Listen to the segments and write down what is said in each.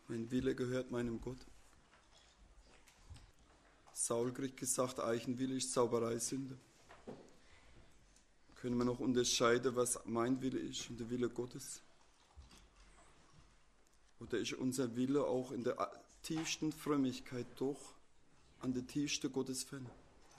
Mein Wille gehört meinem Gott. Saul kriegt gesagt, Eigenwille ist Zauberei, Sünde. Können wir noch unterscheiden, was mein Wille ist und der Wille Gottes? Oder ist unser Wille auch in der tiefsten Frömmigkeit doch an der tiefsten Gottesferne?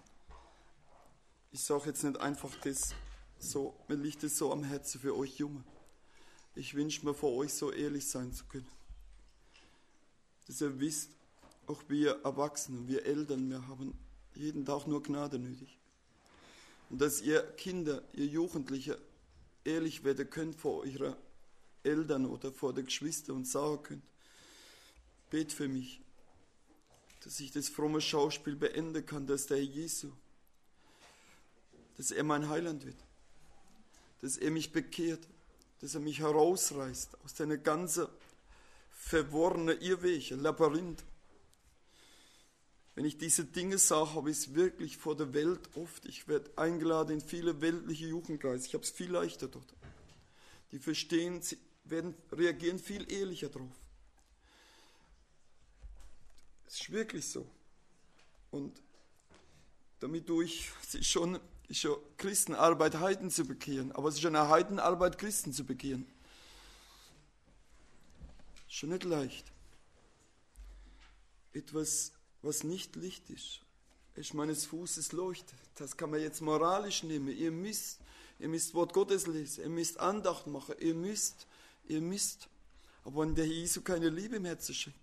Ich sage jetzt nicht einfach das so, mir liegt es so am Herzen für euch Junge. Ich wünsche mir vor euch so ehrlich sein zu können. Dass ihr wisst, auch wir Erwachsene, wir Eltern, wir haben jeden Tag nur Gnade nötig. Und dass ihr Kinder, ihr Jugendliche ehrlich werden könnt vor euren Eltern oder vor den Geschwistern und sagen könnt, bet für mich, dass ich das fromme Schauspiel beenden kann, dass der Herr Jesu, dass er mein Heiland wird, dass er mich bekehrt, dass er mich herausreißt aus deiner ganzen verworrenen Irrwege, Labyrinth. Wenn ich diese Dinge sage, habe ich es wirklich vor der Welt oft. Ich werde eingeladen in viele weltliche Jugendkreise. Ich habe es viel leichter dort. Die verstehen, sie reagieren viel ehrlicher drauf. Es ist wirklich so. Und damit es ist schon Christenarbeit, Heiden zu bekehren. Aber es ist eine Heidenarbeit, Christen zu bekehren. Schon nicht leicht. Etwas, was nicht Licht ist meines Fußes Leuchte. Das kann man jetzt moralisch nehmen. Ihr müsst Wort Gottes lesen, ihr müsst Andacht machen, ihr müsst. Aber wenn der Jesu keine Liebe im Herzen schenkt,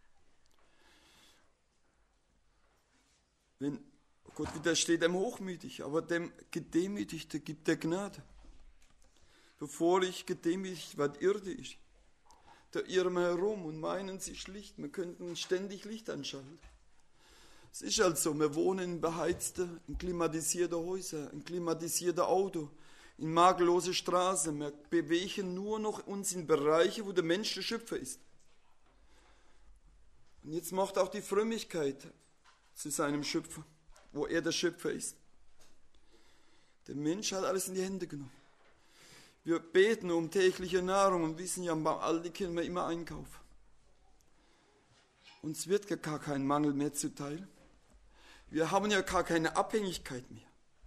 wenn Gott widersteht dem Hochmütig, aber dem Gedemütigten gibt er Gnade. Bevor ich gedemütigt werde, irrte ich. Da irren wir herum und meinen, sie schlicht. Wir könnten ständig Licht anschalten. Es ist halt so, wir wohnen in beheizten, in klimatisierten Häusern, in klimatisierten Auto, in makellose Straßen. Wir bewegen nur noch uns in Bereiche, wo der Mensch der Schöpfer ist. Und jetzt macht auch die Frömmigkeit zu seinem Schöpfer, wo er der Schöpfer ist. Der Mensch hat alles in die Hände genommen. Wir beten um tägliche Nahrung und wissen ja, beim Aldi können wir immer einkaufen. Uns wird gar kein Mangel mehr zuteil. Wir haben ja gar keine Abhängigkeit mehr.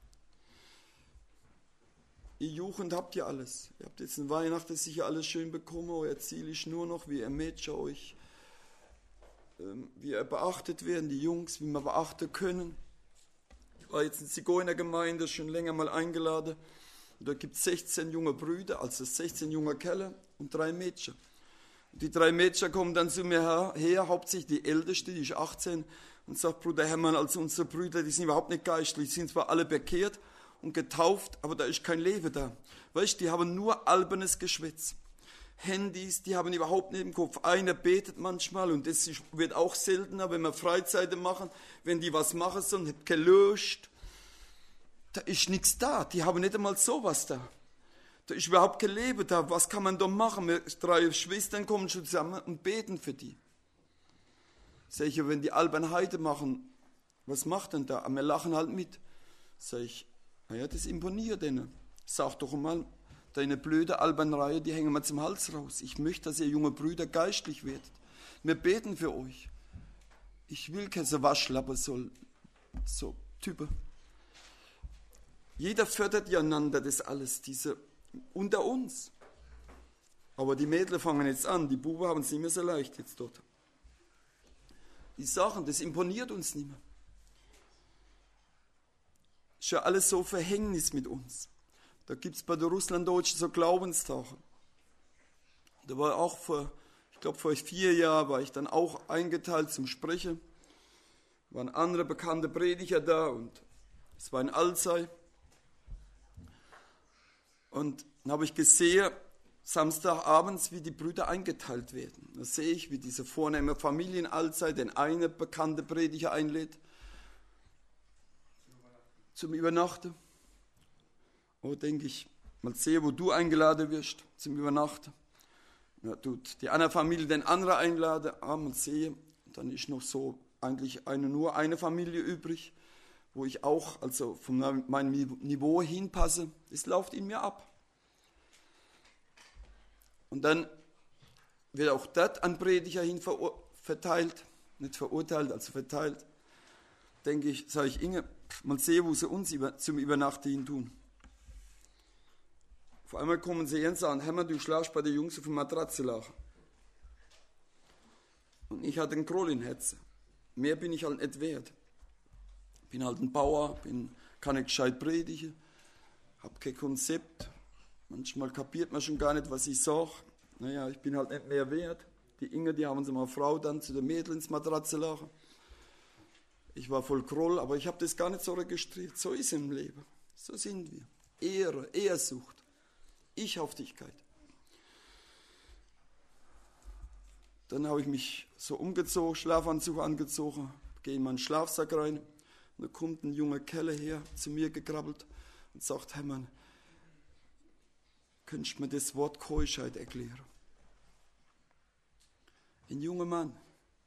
Ihr Jugend habt ja alles. Ihr habt jetzt in Weihnachten sicher alles schön bekommen. Euer Ziel ist nur noch, wie ihr Mädchen euch, wie ihr beachtet werden, die Jungs, wie wir beachten können. Ich war jetzt in Zigeunergemeinde schon länger mal eingeladen. Und da gibt es 16 junge Brüder, also 16 junge Kerle und 3 Mädchen. Und die 3 Mädchen kommen dann zu mir her, hauptsächlich die Älteste, die ist 18, und sagt, Bruder Hermann, also unsere Brüder, die sind überhaupt nicht geistlich, die sind zwar alle bekehrt und getauft, aber da ist kein Leben da. Weißt du, die haben nur albernes Geschwätz. Handys, die haben überhaupt nicht im Kopf. Einer betet manchmal und das wird auch seltener, wenn wir Freizeiten machen, wenn die was machen, so hat gelöscht. Da ist nichts da, die haben nicht einmal sowas da. Da ist überhaupt kein Leben da, was kann man da machen? Wir 3 Schwestern kommen schon zusammen und beten für die. Sag ich, wenn die Albernheiten machen, was macht denn da? Wir lachen halt mit. Sag ich, naja, das imponiert denen. Sag doch mal, deine blöde Albernreihe, die hängen wir zum Hals raus. Ich möchte, dass ihr junge Brüder geistlich werdet. Wir beten für euch. Ich will keine Waschlappe, so Typen. Jeder fördert ja einander das alles, diese unter uns. Aber die Mädchen fangen jetzt an, die Buben haben es nicht mehr so leicht jetzt dort. Die Sachen, das imponiert uns nicht mehr. Ist ja alles so Verhängnis mit uns. Da gibt es bei den Russlanddeutschen so Glaubenstage. Da war auch vor 4 Jahren war ich dann auch eingeteilt zum Sprechen. Waren andere bekannte Prediger da und es war in Alzey. Und dann habe ich gesehen, Samstagabends, wie die Brüder eingeteilt werden. Da sehe ich, wie diese vornehme Familie in Alzey den eine bekannte Prediger einlädt zum Übernachten. Oh, denke ich, mal sehen, wo du eingeladen wirst zum Übernachten. Ja, tut die andere Familie den anderen einladen, mal sehen. Dann ist noch so eigentlich nur eine Familie übrig, wo ich auch also von meinem Niveau hinpasse. Es läuft in mir ab. Und dann wird auch dort an Prediger hin verteilt, nicht verurteilt, also verteilt. Denke ich, sage ich, Inge, mal sehen, wo sie uns zum Übernachten hin tun. Auf einmal kommen sie her und sagen, Hermann, du schlafst bei den Jungs auf der Matratze lachen. Und ich hatte einen Groll in Herzen. Mehr bin ich halt nicht wert. Bin halt ein Bauer, kann nicht gescheit predigen, habe kein Konzept. Manchmal kapiert man schon gar nicht, was ich sage. Naja, ich bin halt nicht mehr wert. Die Inge, die haben sie mal Frau dann zu den Mädels ins Matratze lachen. Ich war voll Groll, aber ich habe das gar nicht so registriert. So ist es im Leben. So sind wir. Ehre, Ehrsucht, Ichhaftigkeit. Dann habe ich mich so umgezogen, Schlafanzug angezogen, gehe in meinen Schlafsack rein. Und da kommt ein junger Kerl her, zu mir gekrabbelt und sagt, Hermann, könntest du mir das Wort Keuschheit erklären? Ein junger Mann.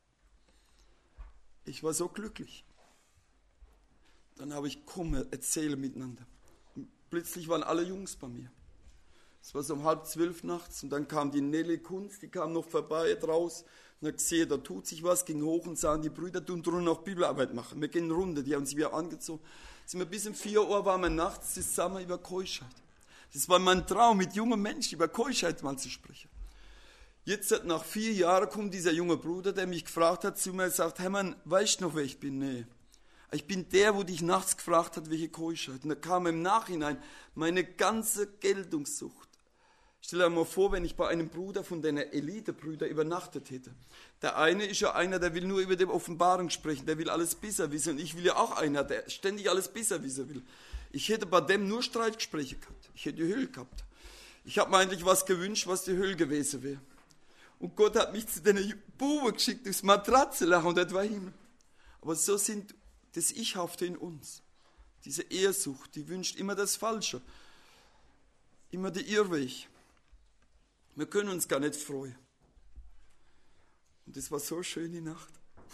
Ich war so glücklich. Dann habe ich, komm, erzähle miteinander. Und plötzlich waren alle Jungs bei mir. Es war so um 11:30 nachts und dann kam die Nelly Kunz, die kam noch vorbei draus und hat gesehen, da tut sich was, ging hoch und sahen, die Brüder tun drunten noch Bibelarbeit machen. Wir gehen in Runde, die haben sich wieder angezogen. Sind wir bis um 4 Uhr waren wir nachts zusammen über Keuschheit. Das war mein Traum, mit jungen Menschen über Keuschheit mal zu sprechen. Jetzt, nach 4 Jahren, kommt dieser junge Bruder, der mich gefragt hat, zu mir und sagt, Hermann, weißt du noch, wer ich bin? Nee. Ich bin der, wo dich nachts gefragt hat, welche Keuschheit. Und da kam im Nachhinein meine ganze Geltungssucht. Stell dir mal vor, wenn ich bei einem Bruder von den Elitebrüdern übernachtet hätte. Der eine ist ja einer, der will nur über die Offenbarung sprechen, der will alles besser wissen. Und ich will ja auch einer, der ständig alles besser wissen will. Ich hätte bei dem nur Streitgespräche gehabt. Ich hätte die Hölle gehabt. Ich habe mir eigentlich was gewünscht, was die Hölle gewesen wäre. Und Gott hat mich zu den Buben geschickt, aufs Matratze lachen und das war Himmel. Aber so sind das Ichhafte in uns. Diese Ehrsucht, die wünscht immer das Falsche. Immer der Irrweg. Wir können uns gar nicht freuen. Und das war so eine schöne Nacht.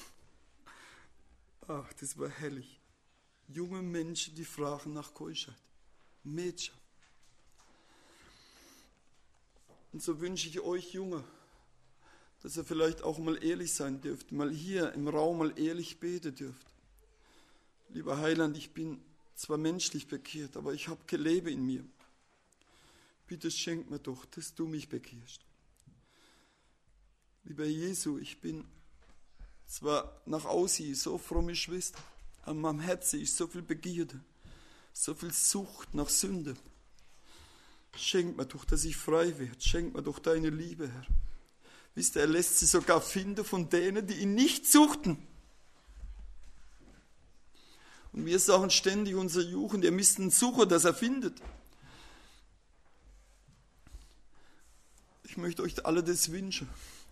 Ach, das war herrlich. Junge Menschen, die fragen nach Keuschheit. Mädchen. Und so wünsche ich euch, Junge, dass ihr vielleicht auch mal ehrlich sein dürft, mal hier im Raum mal ehrlich beten dürft. Lieber Heiland, ich bin zwar menschlich bekehrt, aber ich habe kein Leben in mir. Bitte schenk mir doch, dass du mich bekehrst. Lieber Jesu, ich bin zwar nach außen so fromme Schwester, an meinem Herzen ist so viel Begierde, so viel Sucht nach Sünde. Schenk mir doch, dass ich frei werde. Schenk mir doch deine Liebe, Herr. Wisst ihr, er lässt sie sogar finden von denen, die ihn nicht suchten. Und wir sagen ständig unser Jugend, ihr müsst ihn suchen, dass er findet. Ich möchte euch alle das wünschen.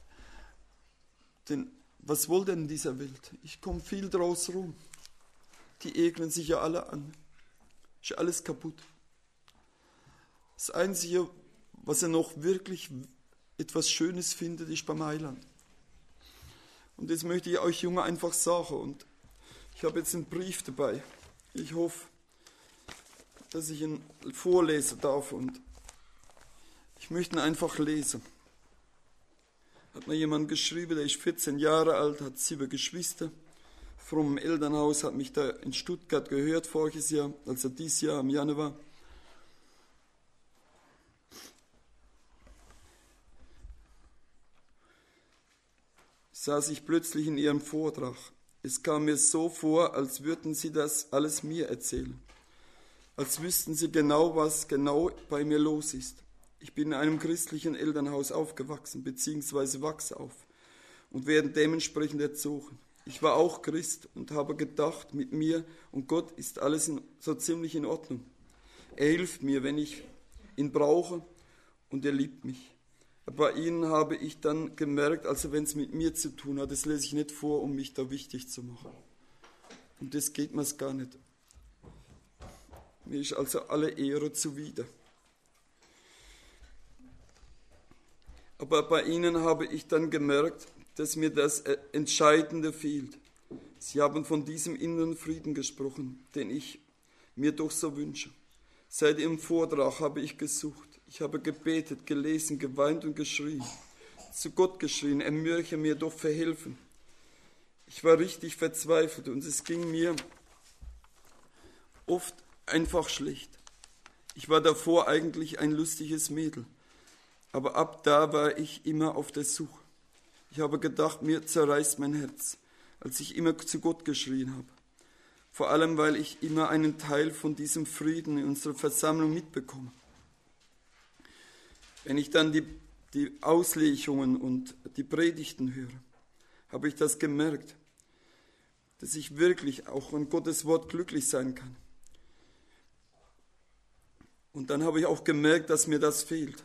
Denn was wollt ihr in dieser Welt? Ich komme viel draus rum. Die egnen sich ja alle an. Ist ja alles kaputt. Das Einzige, was er noch wirklich etwas Schönes findet, ist beim Heiland. Und das möchte ich euch Junge einfach sagen. Und ich habe jetzt einen Brief dabei. Ich hoffe, dass ich ihn vorlesen darf. Und ich möchte ihn einfach lesen. Hat mir jemand geschrieben, der ist 14 Jahre alt, hat 7 Geschwister. Vom Elternhaus, hat mich da in Stuttgart gehört voriges Jahr, also dieses Jahr im Januar. Saß ich plötzlich in ihrem Vortrag. Es kam mir so vor, als würden sie das alles mir erzählen. Als wüssten sie genau, was genau bei mir los ist. Ich bin in einem christlichen Elternhaus aufgewachsen, beziehungsweise wachse auf und werde dementsprechend erzogen. Ich war auch Christ und habe gedacht, mit mir und Gott ist alles so ziemlich in Ordnung. Er hilft mir, wenn ich ihn brauche, und er liebt mich. Bei ihnen habe ich dann gemerkt, also wenn es mit mir zu tun hat, das lese ich nicht vor, um mich da wichtig zu machen. Und das geht mir gar nicht. Mir ist also alle Ehre zuwider. Aber bei ihnen habe ich dann gemerkt, dass mir das Entscheidende fehlt. Sie haben von diesem inneren Frieden gesprochen, den ich mir doch so wünsche. Seit ihrem Vortrag habe ich gesucht. Ich habe gebetet, gelesen, geweint und geschrien. zu Gott geschrien, er möge mir doch verhelfen. Ich war richtig verzweifelt und es ging mir oft einfach schlecht. Ich war davor eigentlich ein lustiges Mädel, aber ab da war ich immer auf der Suche. Ich habe gedacht, mir zerreißt mein Herz, als ich immer zu Gott geschrien habe. Vor allem, weil ich immer einen Teil von diesem Frieden in unserer Versammlung mitbekomme. Wenn ich dann die Auslegungen und die Predigten höre, habe ich das gemerkt, dass ich wirklich auch an Gottes Wort glücklich sein kann. Und dann habe ich auch gemerkt, dass mir das fehlt.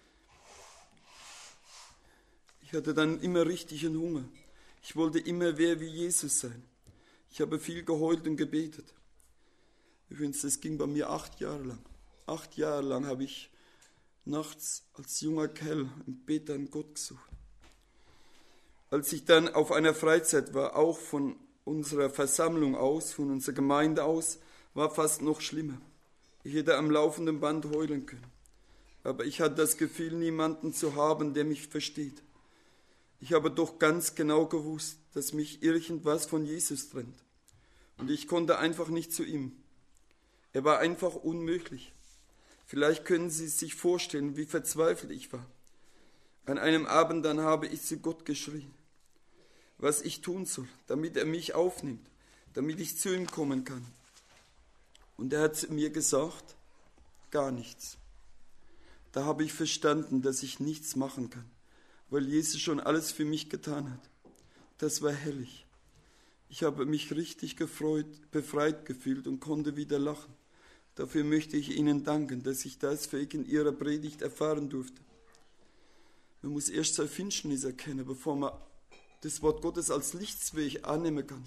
Ich hatte dann immer richtigen Hunger. Ich wollte immer mehr wie Jesus sein. Ich habe viel geheult und gebetet. Übrigens, das ging bei mir 8 Jahre lang. 8 Jahre lang habe ich nachts als junger Kerl im Bett an Gott gesucht. Als ich dann auf einer Freizeit war, auch von unserer Versammlung aus, von unserer Gemeinde aus, war fast noch schlimmer. Ich hätte am laufenden Band heulen können. Aber ich hatte das Gefühl, niemanden zu haben, der mich versteht. Ich habe doch ganz genau gewusst, dass mich irgendwas von Jesus trennt. Und ich konnte einfach nicht zu ihm. Er war einfach unmöglich. Vielleicht können Sie sich vorstellen, wie verzweifelt ich war. An einem Abend dann habe ich zu Gott geschrien, was ich tun soll, damit er mich aufnimmt, damit ich zu ihm kommen kann. Und er hat zu mir gesagt, gar nichts. Da habe ich verstanden, dass ich nichts machen kann, weil Jesus schon alles für mich getan hat. Das war herrlich. Ich habe mich richtig gefreut, befreit gefühlt und konnte wieder lachen. Dafür möchte ich Ihnen danken, dass ich das wegen Ihrer Predigt erfahren durfte. Man muss erst sein Finsternis erkennen, bevor man das Wort Gottes als Lichtweg annehmen kann.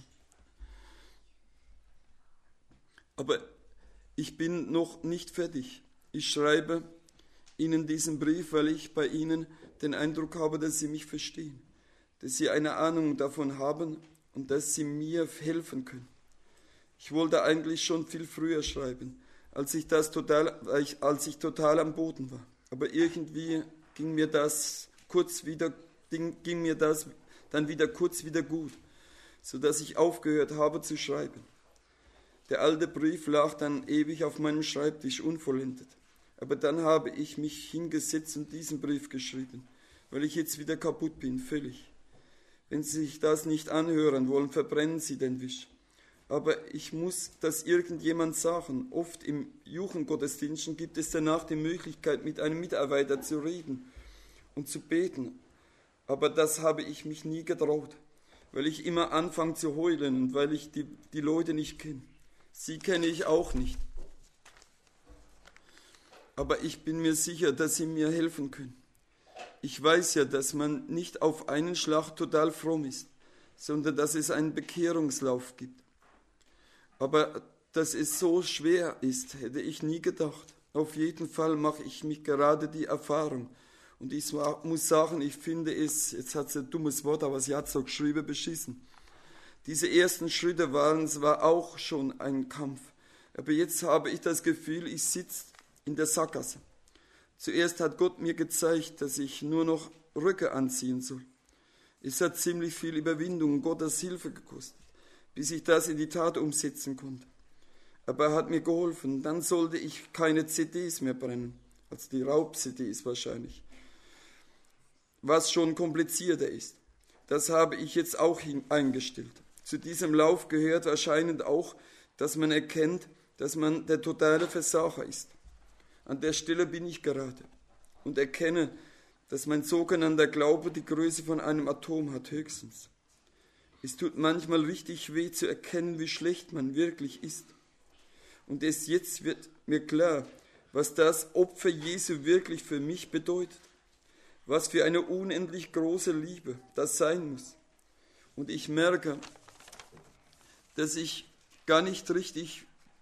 Aber ich bin noch nicht fertig. Ich schreibe Ihnen diesen Brief, weil ich bei Ihnen den Eindruck habe, dass Sie mich verstehen, dass Sie eine Ahnung davon haben und dass Sie mir helfen können. Ich wollte eigentlich schon viel früher schreiben, als ich total am Boden war. Aber irgendwie ging mir das dann wieder kurz gut, sodass ich aufgehört habe zu schreiben. Der alte Brief lag dann ewig auf meinem Schreibtisch unvollendet. Aber dann habe ich mich hingesetzt und diesen Brief geschrieben, weil ich jetzt wieder kaputt bin, völlig. Wenn Sie sich das nicht anhören wollen, verbrennen Sie den Wisch. Aber ich muss das irgendjemand sagen. Oft im Jugendgottesdiensten gibt es danach die Möglichkeit, mit einem Mitarbeiter zu reden und zu beten. Aber das habe ich mich nie getraut, weil ich immer anfange zu heulen und weil ich die Leute nicht kenne. Sie kenne ich auch nicht. Aber ich bin mir sicher, dass Sie mir helfen können. Ich weiß ja, dass man nicht auf einen Schlag total fromm ist, sondern dass es einen Bekehrungslauf gibt. Aber dass es so schwer ist, hätte ich nie gedacht. Auf jeden Fall mache ich mich gerade die Erfahrung. Und ich muss sagen, ich finde es, jetzt hat sie ein dummes Wort, aber sie hat so geschrieben, beschissen. Diese ersten Schritte waren zwar auch schon ein Kampf, aber jetzt habe ich das Gefühl, ich sitze in der Sackgasse. Zuerst hat Gott mir gezeigt, dass ich nur noch Röcke anziehen soll. Es hat ziemlich viel Überwindung und Gottes Hilfe gekostet, bis ich das in die Tat umsetzen konnte. Aber er hat mir geholfen. Dann sollte ich keine CDs mehr brennen, also die Raub-CDs wahrscheinlich, was schon komplizierter ist. Das habe ich jetzt auch eingestellt. Zu diesem Lauf gehört wahrscheinlich auch, dass man erkennt, dass man der totale Versager ist. An der Stelle bin ich gerade und erkenne, dass mein sogenannter Glaube die Größe von einem Atom hat, höchstens. Es tut manchmal richtig weh zu erkennen, wie schlecht man wirklich ist. Und jetzt wird mir klar, was das Opfer Jesu wirklich für mich bedeutet. Was für eine unendlich große Liebe das sein muss. Und ich merke, dass ich nicht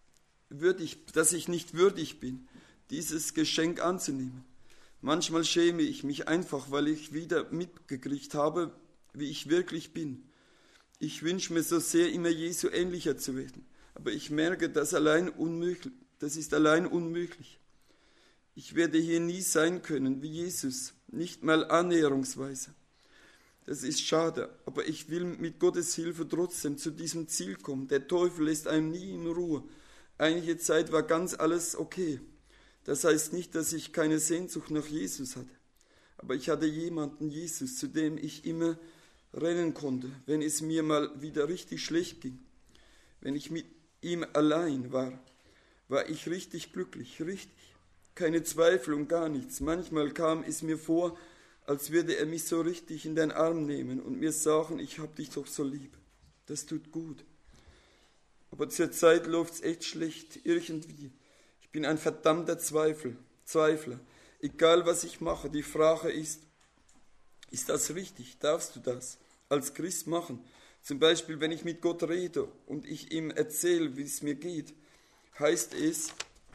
würdig bin, dieses Geschenk anzunehmen. Manchmal schäme ich mich einfach, weil ich wieder mitgekriegt habe, wie ich wirklich bin. Ich wünsche mir so sehr, immer Jesu ähnlicher zu werden. Aber ich merke, das ist allein unmöglich. Ich werde hier nie sein können wie Jesus, nicht mal annäherungsweise. Das ist schade, aber ich will mit Gottes Hilfe trotzdem zu diesem Ziel kommen. Der Teufel lässt einem nie in Ruhe. Einige Zeit war ganz alles okay. Das heißt nicht, dass ich keine Sehnsucht nach Jesus hatte. Aber ich hatte jemanden, Jesus, zu dem ich immer rennen konnte, wenn es mir mal wieder richtig schlecht ging. Wenn ich mit ihm allein war, war ich richtig glücklich, richtig. Keine Zweifel und gar nichts. Manchmal kam es mir vor, als würde er mich so richtig in den Arm nehmen und mir sagen, ich hab dich doch so lieb. Das tut gut. Aber zur Zeit läuft's echt schlecht, irgendwie. Ich bin ein verdammter Zweifler. Egal was ich mache, die Frage ist das richtig? Darfst du das als Christ machen? Zum Beispiel, wenn ich mit Gott rede und ich ihm erzähle, wie es mir geht, heißt es,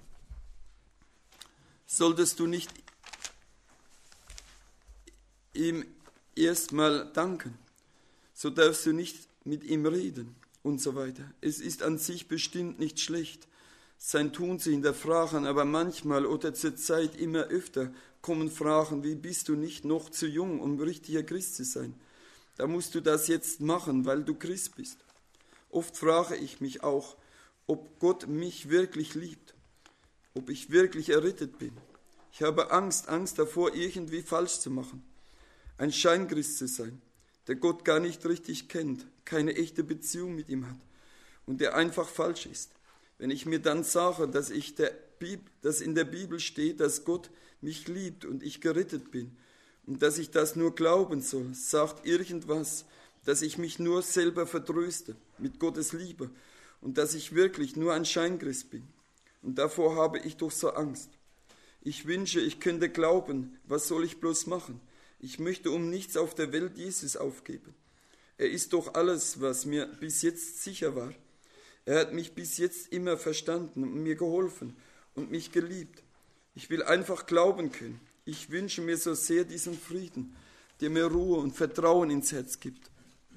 solltest du nicht ihm erstmal danken, so darfst du nicht mit ihm reden und so weiter. Es ist an sich bestimmt nicht schlecht, sein Tun zu hinterfragen, aber manchmal oder zur Zeit immer öfter kommen Fragen, wie bist du nicht noch zu jung, um richtiger Christ zu sein? Da musst du das jetzt machen, weil du Christ bist. Oft frage ich mich auch, ob Gott mich wirklich liebt, ob ich wirklich errettet bin. Ich habe Angst davor, irgendwie falsch zu machen, ein Scheinchrist zu sein, der Gott gar nicht richtig kennt, keine echte Beziehung mit ihm hat und der einfach falsch ist. Wenn ich mir dann sage, dass in der Bibel steht, dass Gott mich liebt und ich gerettet bin und dass ich das nur glauben soll, sagt irgendwas, dass ich mich nur selber vertröste mit Gottes Liebe und dass ich wirklich nur ein Scheinchrist bin. Und davor habe ich doch so Angst. Ich wünsche, ich könnte glauben, was soll ich bloß machen? Ich möchte um nichts auf der Welt Jesus aufgeben. Er ist doch alles, was mir bis jetzt sicher war. Er hat mich bis jetzt immer verstanden und mir geholfen und mich geliebt. Ich will einfach glauben können. Ich wünsche mir so sehr diesen Frieden, der mir Ruhe und Vertrauen ins Herz gibt.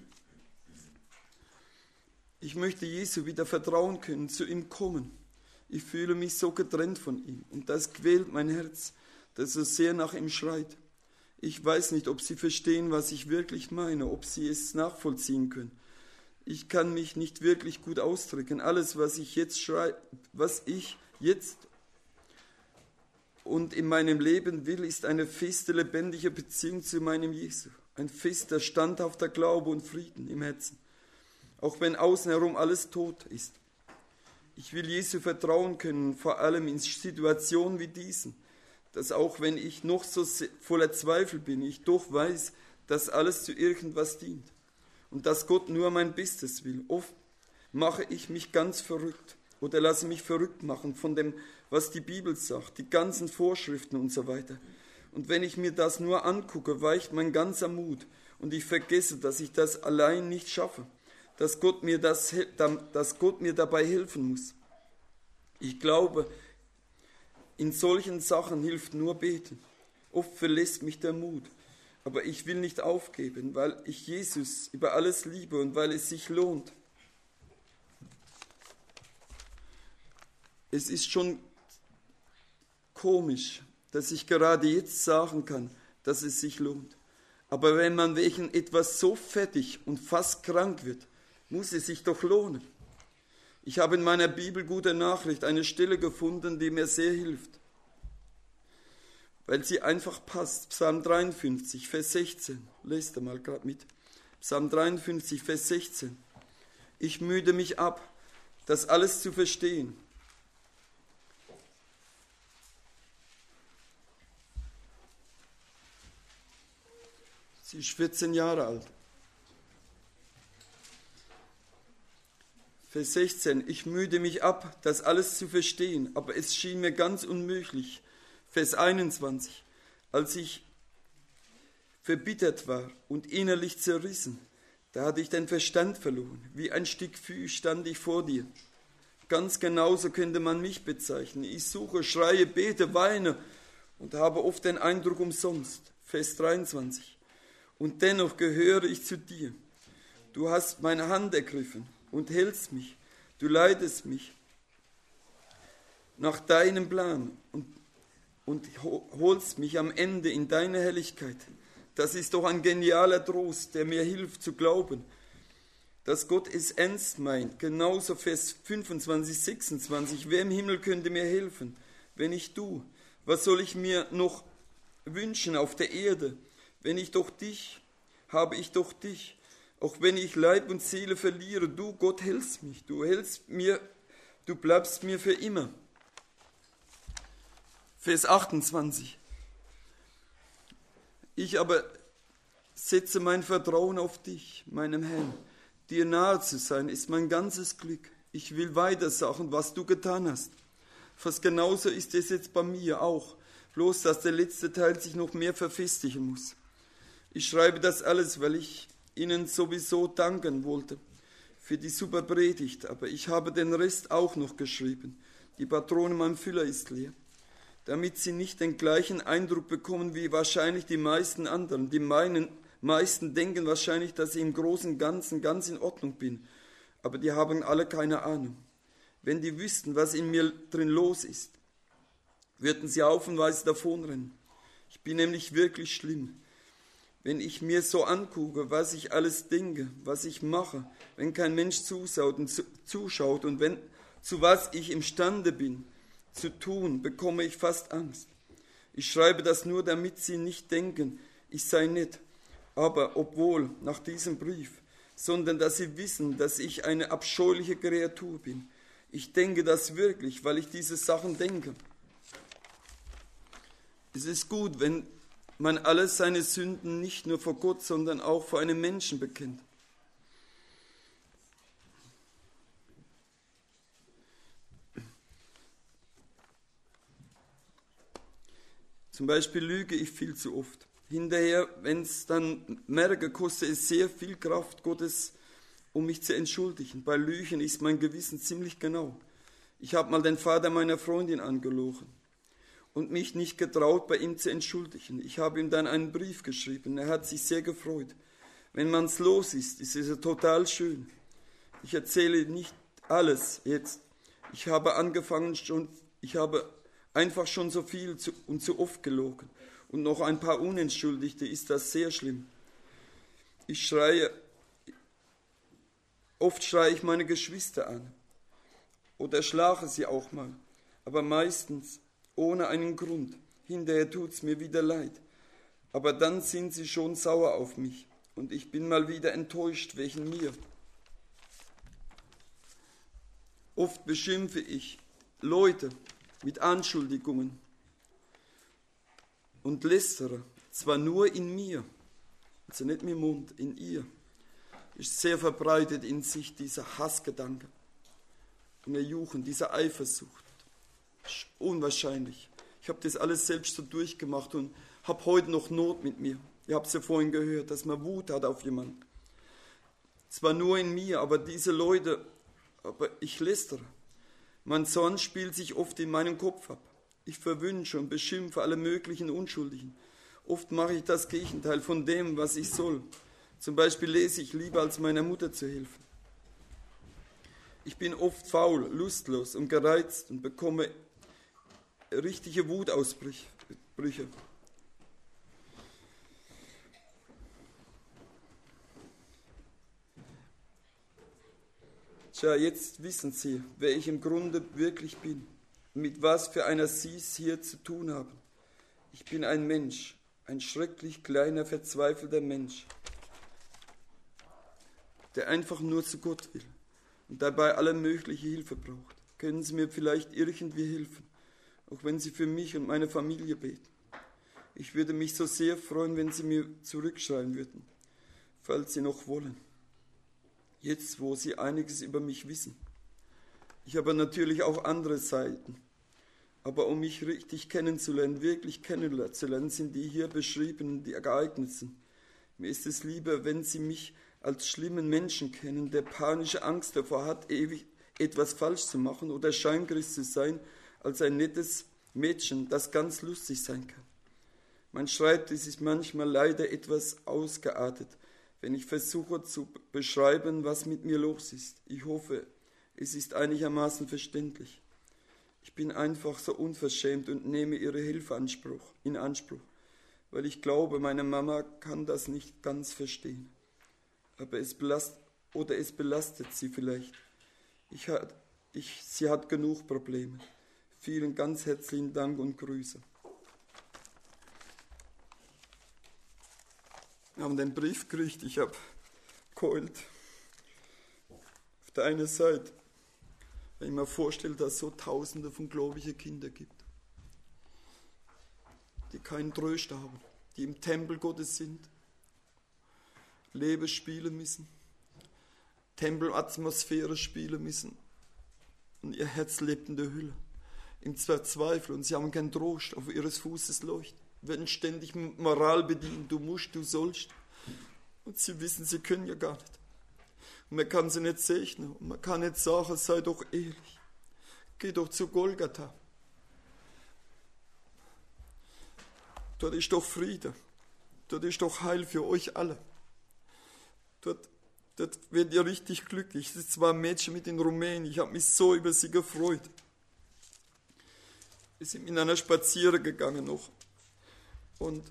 Ich möchte Jesu wieder vertrauen können, zu ihm kommen. Ich fühle mich so getrennt von ihm und das quält mein Herz, das so sehr nach ihm schreit. Ich weiß nicht, ob Sie verstehen, was ich wirklich meine, ob Sie es nachvollziehen können. Ich kann mich nicht wirklich gut ausdrücken. Alles, was ich jetzt und in meinem Leben will, ist eine feste, lebendige Beziehung zu meinem Jesus. Ein fester, standhafter Glaube und Frieden im Herzen. Auch wenn außen herum alles tot ist. Ich will Jesu vertrauen können, vor allem in Situationen wie diesen, dass auch wenn ich noch so voller Zweifel bin, ich doch weiß, dass alles zu irgendwas dient und dass Gott nur mein Bestes will. Oft mache ich mich ganz verrückt oder lasse mich verrückt machen von dem, was die Bibel sagt, die ganzen Vorschriften und so weiter. Und wenn ich mir das nur angucke, weicht mein ganzer Mut und ich vergesse, dass ich das allein nicht schaffe. Dass Gott mir dabei helfen muss. Ich glaube, in solchen Sachen hilft nur beten. Oft verlässt mich der Mut, aber ich will nicht aufgeben, weil ich Jesus über alles liebe und weil es sich lohnt. Es ist schon komisch, dass ich gerade jetzt sagen kann, dass es sich lohnt. Aber wenn man wegen etwas so fertig und fast krank wird, muss es sich doch lohnen. Ich habe in meiner Bibel Gute Nachricht eine Stelle gefunden, die mir sehr hilft, weil sie einfach passt. Psalm 53, Vers 16. Lest mal gerade mit. Psalm 53, Vers 16. Ich müde mich ab, das alles zu verstehen. Sie ist 14 Jahre alt. Vers 16, ich müde mich ab, das alles zu verstehen, aber es schien mir ganz unmöglich. Vers 21, als ich verbittert war und innerlich zerrissen, da hatte ich den Verstand verloren. Wie ein Stück Vieh stand ich vor dir. Ganz genauso könnte man mich bezeichnen. Ich suche, schreie, bete, weine und habe oft den Eindruck umsonst. Vers 23, und dennoch gehöre ich zu dir. Du hast meine Hand ergriffen und hältst mich, du leitest mich nach deinem Plan und und holst mich am Ende in deine Helligkeit. Das ist doch ein genialer Trost, der mir hilft zu glauben, dass Gott es ernst meint. Genauso Vers 25, 26. Wer im Himmel könnte mir helfen, wenn nicht du? Was soll ich mir noch wünschen auf der Erde? Wenn ich doch dich, habe ich doch dich. Auch wenn ich Leib und Seele verliere, du, Gott, hältst mich. Du bleibst mir für immer. Vers 28. Ich aber setze mein Vertrauen auf dich, meinem Herrn. Dir nahe zu sein, ist mein ganzes Glück. Ich will weitersagen, was du getan hast. Fast genauso ist es jetzt bei mir auch, bloß dass der letzte Teil sich noch mehr verfestigen muss. Ich schreibe das alles, weil ich Ihnen sowieso danken wollte für die super Predigt, aber ich habe den Rest auch noch geschrieben. Die Patrone meinem Füller ist leer, damit Sie nicht den gleichen Eindruck bekommen wie wahrscheinlich die meisten anderen. Die meisten denken wahrscheinlich, dass ich im Großen und Ganzen ganz in Ordnung bin, aber die haben alle keine Ahnung. Wenn die wüssten, was in mir drin los ist, würden sie haufenweise davonrennen. Ich bin nämlich wirklich schlimm. Wenn ich mir so angucke, was ich alles denke, was ich mache, wenn kein Mensch zuschaut und zu was ich imstande bin zu tun, bekomme ich fast Angst. Ich schreibe das nur, damit Sie nicht denken, ich sei nett, aber obwohl nach diesem Brief, sondern dass Sie wissen, dass ich eine abscheuliche Kreatur bin. Ich denke das wirklich, weil ich diese Sachen denke. Es ist gut, wenn man alle seine Sünden nicht nur vor Gott, sondern auch vor einem Menschen bekennt. Zum Beispiel lüge ich viel zu oft. Hinterher, wenn es dann merke, kostet es sehr viel Kraft Gottes, um mich zu entschuldigen. Bei Lügen ist mein Gewissen ziemlich genau. Ich habe mal den Vater meiner Freundin angelogen und mich nicht getraut, bei ihm zu entschuldigen. Ich habe ihm dann einen Brief geschrieben. Er hat sich sehr gefreut. Wenn man's los ist es ja total schön. Ich erzähle nicht alles jetzt. Ich habe einfach schon so viel und zu oft gelogen. Und noch ein paar Unentschuldigte ist das sehr schlimm. Oft schreie ich meine Geschwister an oder schlage sie auch mal, aber meistens ohne einen Grund. Hinterher tut's mir wieder leid, aber dann sind sie schon sauer auf mich und ich bin mal wieder enttäuscht wegen mir. Oft beschimpfe ich Leute mit Anschuldigungen und lästere, zwar nur in mir, also nicht mit dem Mund, in ihr, ist sehr verbreitet in sich dieser Hassgedanke und der Juchen, diese Eifersucht. Unwahrscheinlich. Ich habe das alles selbst so durchgemacht und habe heute noch Not mit mir. Ihr habt es ja vorhin gehört, dass man Wut hat auf jemanden. Zwar nur in mir, aber diese Leute, aber ich lästere. Mein Zorn spielt sich oft in meinem Kopf ab. Ich verwünsche und beschimpfe alle möglichen Unschuldigen. Oft mache ich das Gegenteil von dem, was ich soll. Zum Beispiel lese ich lieber, als meiner Mutter zu helfen. Ich bin oft faul, lustlos und gereizt und bekomme richtige Wutausbrüche. Tja, jetzt wissen Sie, wer ich im Grunde wirklich bin, mit was für einer Sie es hier zu tun haben. Ich bin ein Mensch, ein schrecklich kleiner, verzweifelter Mensch, der einfach nur zu Gott will und dabei alle mögliche Hilfe braucht. Können Sie mir vielleicht irgendwie helfen, auch wenn Sie für mich und meine Familie beten? Ich würde mich so sehr freuen, wenn Sie mir zurückschreiben würden, falls Sie noch wollen. Jetzt, wo Sie einiges über mich wissen. Ich habe natürlich auch andere Seiten, aber um mich richtig kennenzulernen, wirklich kennenzulernen, sind die hier beschriebenen die Ereignisse. Mir ist es lieber, wenn Sie mich als schlimmen Menschen kennen, der panische Angst davor hat, ewig etwas falsch zu machen oder Scheinkrist zu sein, als ein nettes Mädchen, das ganz lustig sein kann. Mein Schreibtisch ist manchmal leider etwas ausgeartet, wenn ich versuche zu beschreiben, was mit mir los ist. Ich hoffe, es ist einigermaßen verständlich. Ich bin einfach so unverschämt und nehme ihre Hilfe in Anspruch, weil ich glaube, meine Mama kann das nicht ganz verstehen. Aber es belastet sie vielleicht. Sie hat genug Probleme. Vielen ganz herzlichen Dank und Grüße. Wir haben den Brief gekriegt, ich habe geheult. Auf der einen Seite, wenn ich mir vorstelle, dass es so Tausende von gläubigen Kindern gibt, die keinen Tröster haben, die im Tempel Gottes sind, Leben spielen müssen, Tempelatmosphäre spielen müssen und ihr Herz lebt in der Hülle, im Verzweifel und sie haben keinen Trost, auf ihres Fußes Leucht, werden ständig mit Moral bedient, du musst, du sollst und sie wissen, sie können ja gar nicht. Und man kann sie nicht segnen und man kann nicht sagen, sei doch ehrlich, geh doch zu Golgatha. Dort ist doch Friede, dort ist doch Heil für euch alle. Dort werdet ihr richtig glücklich. Es war ein Mädchen mit in Rumänien, ich habe mich so über sie gefreut. Wir sind miteinander spazieren gegangen noch. Und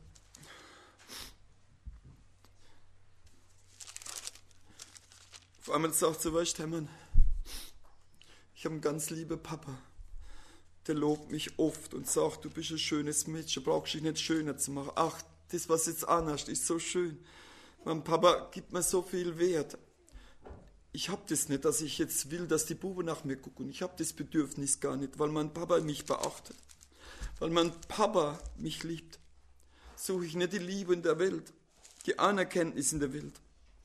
auf einmal sagt sie, weißt du, Hermann, ich habe einen ganz lieben Papa. Der lobt mich oft und sagt, du bist ein schönes Mädchen, brauchst dich nicht schöner zu machen. Ach, das, was du jetzt anhast, ist so schön. Mein Papa gibt mir so viel Wert. Ich habe das nicht, dass ich jetzt will, dass die Buben nach mir gucken. Ich habe das Bedürfnis gar nicht, weil mein Papa mich beachtet. Weil mein Papa mich liebt. Suche ich nicht die Liebe in der Welt, die Anerkenntnis in der Welt.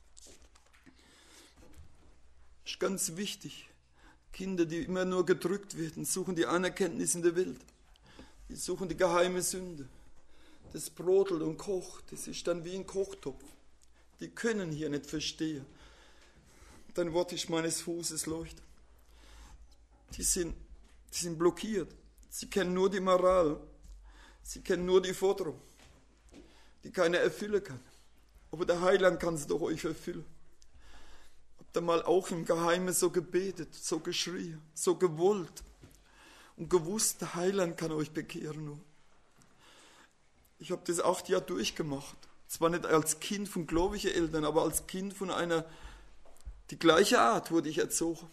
Das ist ganz wichtig. Kinder, die immer nur gedrückt werden, suchen die Anerkenntnis in der Welt. Die suchen die geheime Sünde. Das brodelt und kocht, das ist dann wie ein Kochtopf. Die können hier nicht verstehen. Dein Wort ist meines Fußes Leuchte. Die sind blockiert. Sie kennen nur die Moral. Sie kennen nur die Forderung, die keiner erfüllen kann. Aber der Heiland kann sie doch euch erfüllen. Habt ihr mal auch im Geheimen so gebetet, so geschrien, so gewollt und gewusst, der Heiland kann euch bekehren nur. Ich habe das 8 Jahre durchgemacht. Zwar nicht als Kind von gläubigen Eltern, aber als Kind von die gleiche Art wurde ich erzogen.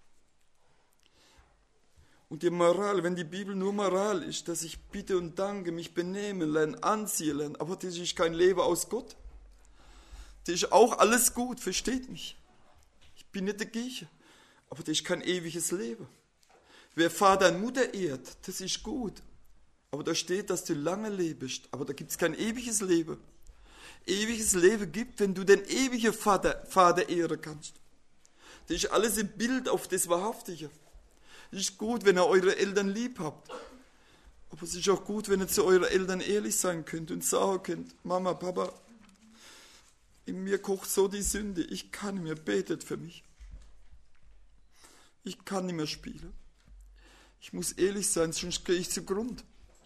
Und die Moral, wenn die Bibel nur Moral ist, dass ich bitte und danke, mich benehmen lernen, anziehen lernen, aber das ist kein Leben aus Gott. Das ist auch alles gut, versteht mich. Ich bin nicht der Grieche, aber das ist kein ewiges Leben. Wer Vater und Mutter ehrt, das ist gut. Aber da steht, dass du lange lebst, aber da gibt es kein ewiges Leben. Ewiges Leben gibt, wenn du den ewigen Vater ehren kannst. Das ist alles ein Bild auf das Wahrhaftige. Es ist gut, wenn ihr eure Eltern lieb habt. Aber es ist auch gut, wenn ihr zu euren Eltern ehrlich sein könnt und sagen könnt, Mama, Papa, in mir kocht so die Sünde, ich kann nicht mehr, betet für mich. Ich kann nicht mehr spielen. Ich muss ehrlich sein, sonst gehe ich zugrunde.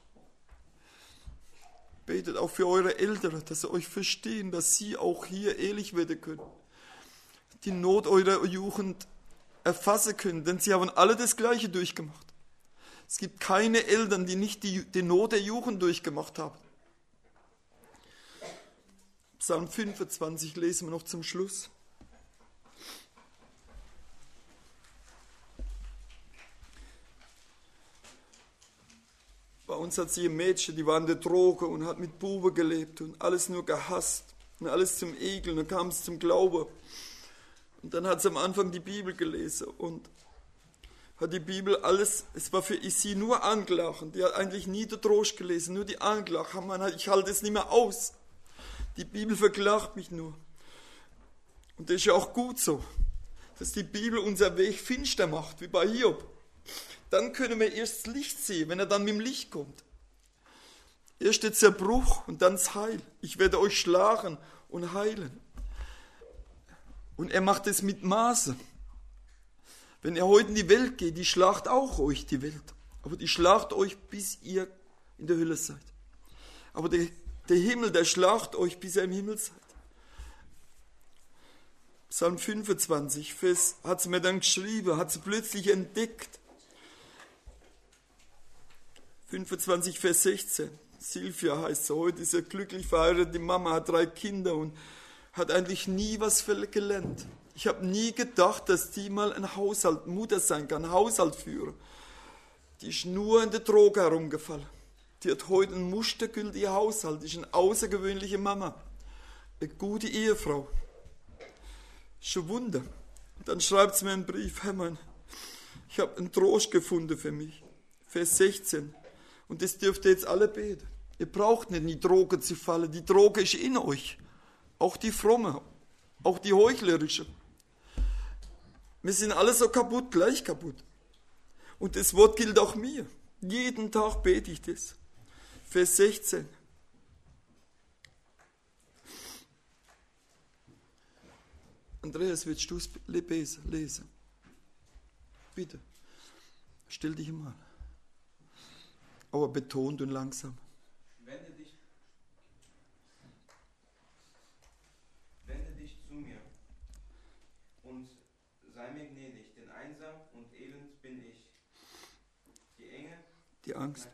Betet auch für eure Eltern, dass sie euch verstehen, dass sie auch hier ehrlich werden können. Die Not eurer Jugend erfassen können, denn sie haben alle das Gleiche durchgemacht. Es gibt keine Eltern, die nicht die Not der Jugend durchgemacht haben. Psalm 25 lesen wir noch zum Schluss. Bei uns hat sie ein Mädchen, die war in der Droge und hat mit Buben gelebt und alles nur gehasst und alles zum Ekeln. Dann kam es zum Glauben. Und dann hat sie am Anfang die Bibel gelesen und hat die Bibel alles, es war für sie nur Anklagen. Die hat eigentlich nie den Trost gelesen, nur die Anklagen. Ich halte es nicht mehr aus. Die Bibel verklagt mich nur. Und das ist ja auch gut so, dass die Bibel unser Weg finster macht, wie bei Hiob. Dann können wir erst das Licht sehen, wenn er dann mit dem Licht kommt. Erst der Zerbruch und dann das Heil. Ich werde euch schlagen und heilen. Und er macht es mit Maße. Wenn er heute in die Welt geht, die schlagt auch euch die Welt. Aber die schlagt euch, bis ihr in der Hölle seid. Aber der Himmel, der schlagt euch, bis ihr im Himmel seid. Psalm 25, hat sie mir dann geschrieben, hat sie plötzlich entdeckt. 25, Vers 16. Silvia heißt sie. Heute ist sie glücklich verheiratet. Die Mama hat 3 Kinder und hat eigentlich nie was gelernt. Ich habe nie gedacht, dass die mal ein Mutter sein kann, Haushalt führen. Die ist nur in der Droge herumgefallen. Die hat heute einen mustergültigen Haushalt. Die ist eine außergewöhnliche Mama. Eine gute Ehefrau. Schon Wunder. Und dann schreibt sie mir einen Brief. Hermann, ich habe einen Trost gefunden für mich. Vers 16. Und das dürft ihr jetzt alle beten. Ihr braucht nicht in die Droge zu fallen. Die Droge ist in euch. Auch die fromme. Auch die heuchlerische. Wir sind alle so kaputt, gleich kaputt. Und das Wort gilt auch mir. Jeden Tag bete ich das. Vers 16. Andreas, willst du es lesen? Bitte. Stell dich mal. Aber betont und langsam. Wende dich zu mir und sei mir gnädig, denn einsam und elend bin ich. Die Enge, die Angst.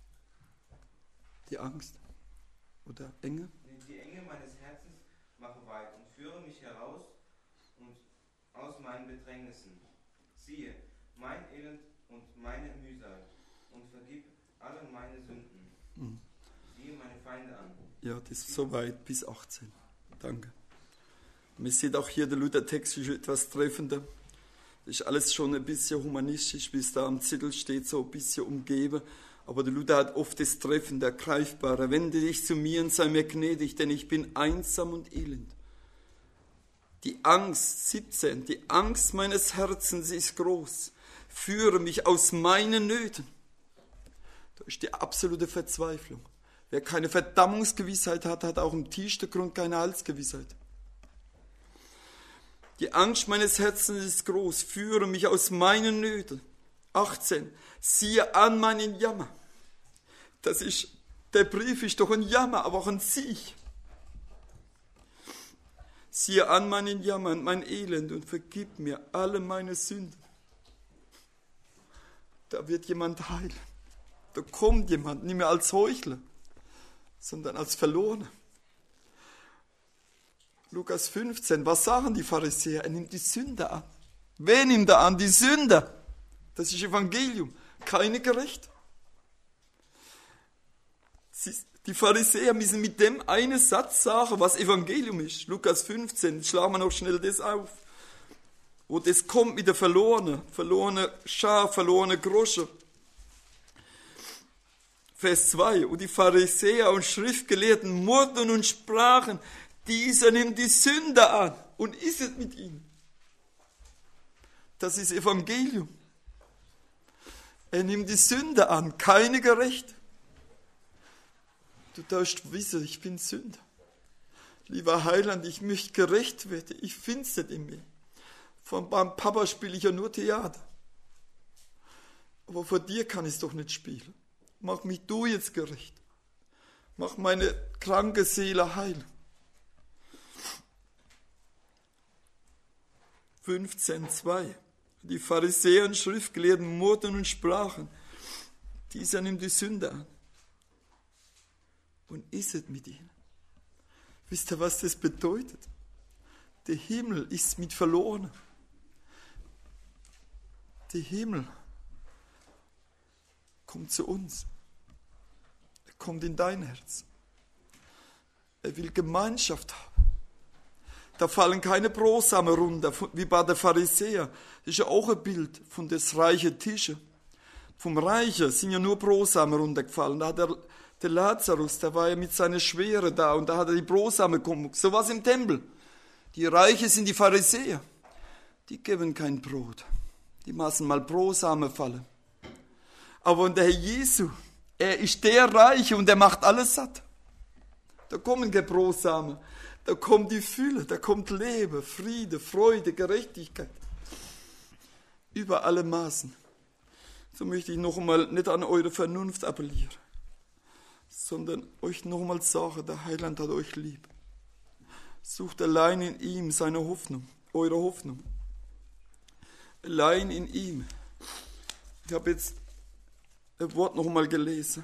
Die Angst oder Enge? Die Enge meines Herzens mache weit und führe mich heraus und aus meinen Bedrängnissen. Siehe, mein Elend und meine Mühsal und vergib alle meine Sünden. Siehe meine Feinde an. Ja, das ist soweit bis 18. Danke. Man sieht auch hier, der Luthertext ist etwas treffender. Das ist alles schon ein bisschen humanistisch, wie es da am Zettel steht, so ein bisschen umgeben. Aber der Luther hat oft das Treffende, der Greifbare. Wende dich zu mir und sei mir gnädig, denn ich bin einsam und elend. Die Angst, 17, die Angst meines Herzens ist groß. Führe mich aus meinen Nöten. Da ist die absolute Verzweiflung. Wer keine Verdammungsgewissheit hat, hat auch im tiefsten Grund keine Heilsgewissheit. Die Angst meines Herzens ist groß. Führe mich aus meinen Nöten. 18. Siehe an meinen Jammer. Der Brief ist doch ein Jammer, aber auch ein Sieg. Siehe an meinen Jammer und mein Elend und vergib mir alle meine Sünden. Da wird jemand heilen. Da kommt jemand, nicht mehr als Heuchler, sondern als Verlorener. Lukas 15, was sagen die Pharisäer? Er nimmt die Sünder an. Wer nimmt er an? Die Sünder. Das ist Evangelium. Keine gerecht. Die Pharisäer müssen mit dem einen Satz sagen, was Evangelium ist. Lukas 15, schlagen wir noch schnell das auf. Wo das kommt mit der verlorene Schaf, verlorene Grosche. Vers 2. Und die Pharisäer und Schriftgelehrten murrten und sprachen, dieser nimmt die Sünder an und isset mit ihnen. Das ist Evangelium. Er nimmt die Sünder an, keine gerecht. Du darfst wissen, ich bin Sünder. Lieber Heiland, ich möchte gerecht werden. Ich finde es nicht in mir. Von meinem Papa spiele ich ja nur Theater. Aber vor dir kann ich es doch nicht spielen. Mach mich du jetzt gerecht. Mach meine kranke Seele heil. 15,2. Die Pharisäer und Schriftgelehrten murrten und sprachen, dieser nimmt die Sünder an und isset mit ihnen. Wisst ihr, was das bedeutet? Der Himmel ist mit Verlorenen. Der Himmel kommt zu uns. Er kommt in dein Herz. Er will Gemeinschaft haben. Da fallen keine Brosamen runter, wie bei der Pharisäer. Das ist ja auch ein Bild von des reichen Tische. Vom Reichen sind ja nur Brosamen runtergefallen. Da hat der Lazarus, der war ja mit seiner Schwere da und da hat er die Brosamen bekommen. So was im Tempel. Die Reichen sind die Pharisäer. Die geben kein Brot. Die lassen mal Brosamen fallen. Aber der Herr Jesu, er ist der Reiche und er macht alles satt. Da kommen keine Brosamen. Da kommt die Fülle, da kommt Leben, Friede, Freude, Gerechtigkeit. Über alle Maßen. So möchte ich noch einmal nicht an eure Vernunft appellieren, sondern euch noch einmal sagen, der Heiland hat euch lieb. Sucht allein in ihm seine Hoffnung, eure Hoffnung. Allein in ihm. Ich habe jetzt ein Wort noch mal gelesen.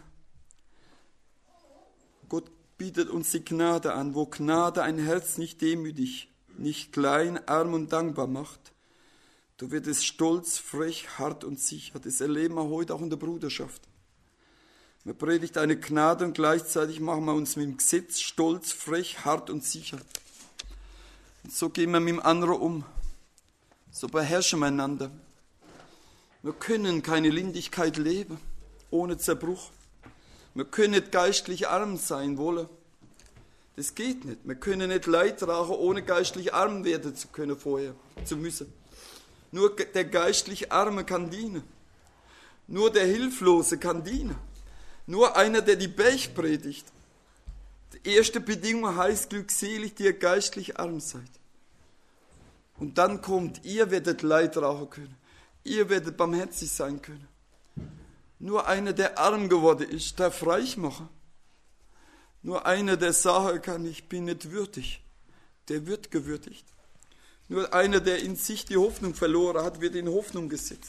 Gott bietet uns die Gnade an, wo Gnade ein Herz nicht demütig, nicht klein, arm und dankbar macht. Da wird es stolz, frech, hart und sicher. Das erleben wir heute auch in der Bruderschaft. Man predigt eine Gnade und gleichzeitig machen wir uns mit dem Gesetz stolz, frech, hart und sicher. Und so gehen wir mit dem anderen um. So beherrschen wir einander. Wir können keine Lindigkeit leben, ohne Zerbruch. Wir können nicht geistlich arm sein wollen. Das geht nicht. Wir können nicht Leid tragen, ohne geistlich arm werden zu können vorher, zu müssen. Nur der geistlich Arme kann dienen. Nur der Hilflose kann dienen. Nur einer, der die Berg predigt. Die erste Bedingung heißt, glückselig, die ihr geistlich arm seid. Und dann kommt, ihr werdet Leid tragen können. Ihr werdet barmherzig sein können. Nur einer, der arm geworden ist, darf reich machen. Nur einer, der sagen kann, ich bin nicht würdig, der wird gewürdigt. Nur einer, der in sich die Hoffnung verloren hat, wird in Hoffnung gesetzt.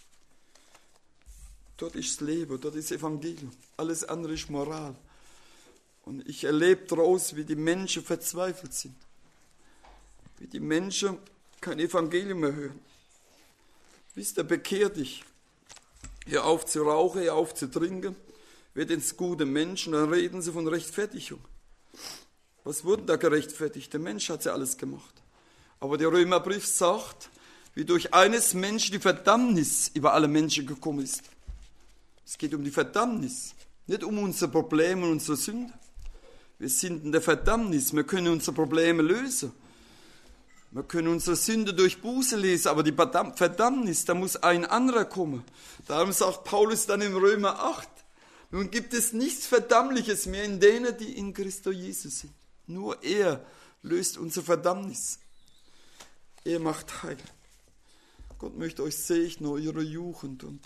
Dort ist das Leben, dort ist das Evangelium. Alles andere ist Moral. Und ich erlebe draußen, wie die Menschen verzweifelt sind. Wie die Menschen kein Evangelium mehr hören. Wisst ihr, bekehr dich. Hör auf zu rauchen, hör auf zu trinken. Werd ins gute Menschen, dann reden sie von Rechtfertigung. Was wurde da gerechtfertigt? Der Mensch hat ja alles gemacht. Aber der Römerbrief sagt, wie durch eines Menschen die Verdammnis über alle Menschen gekommen ist. Es geht um die Verdammnis, nicht um unsere Probleme und unsere Sünde. Wir sind in der Verdammnis, wir können unsere Probleme lösen. Wir können unsere Sünde durch Buße lesen, aber die Verdammnis, da muss ein anderer kommen. Darum sagt Paulus dann in Römer 8, nun gibt es nichts Verdammliches mehr in denen, die in Christus Jesus sind. Nur er löst unsere Verdammnis. Er macht heil. Gott möchte euch segnen, eure Jugend und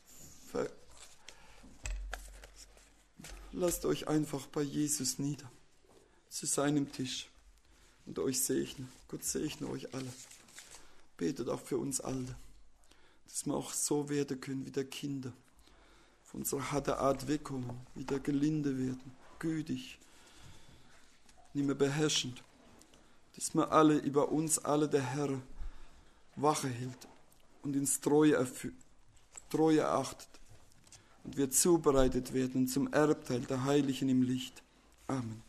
lasst euch einfach bei Jesus nieder, zu seinem Tisch und euch segnen. Gott segne euch alle. Betet auch für uns alle, dass wir auch so werden können wie der Kinder, von unserer harten Art wegkommen, wieder gelinde werden, gütig, nicht mehr beherrschend, dass wir alle über uns alle der Herr Wache hält und ins Treue achtet und wir zubereitet werden zum Erbteil der Heiligen im Licht. Amen.